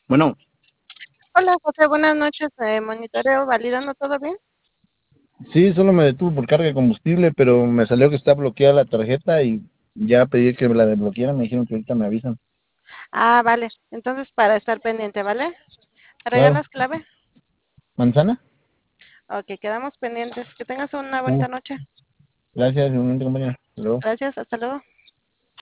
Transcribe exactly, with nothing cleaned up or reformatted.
Bueno, Hola José, buenas noches. Eh, monitoreo, validando, ¿todo bien? sí, solo me detuvo por carga de combustible, pero me salió que está bloqueada la tarjeta y ya pedí que me la desbloquearan. Me dijeron que ahorita me avisan. Ah, vale. Entonces, para estar pendiente, ¿vale? ¿Me Claro. regalas clave? ¿Manzana? Ok, quedamos pendientes. Que tengas una bonita Sí. noche. Gracias, igualmente, compañera. Hasta luego. Gracias, hasta luego.